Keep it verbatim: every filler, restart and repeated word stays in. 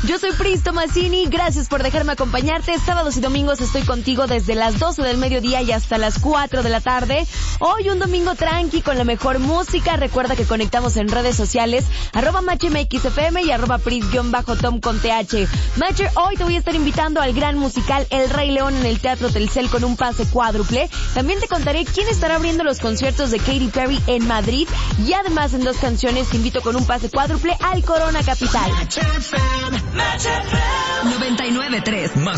Yo soy Pris Tomasini, gracias por dejarme acompañarte. Sábados y domingos estoy contigo desde las doce del mediodía y hasta las cuatro de la tarde. Hoy un domingo tranqui con la mejor música. Recuerda que conectamos en redes sociales, arroba MachMXFM y arroba Pris-Tom con T H. Macher, hoy te voy a estar invitando al gran musical El Rey León en el Teatro Telcel con un pase cuádruple. También te contaré quién estará abriendo los conciertos de Katy Perry en Madrid. Y además en dos canciones te invito con un pase cuádruple al Corona Capital. noventa y nueve punto tres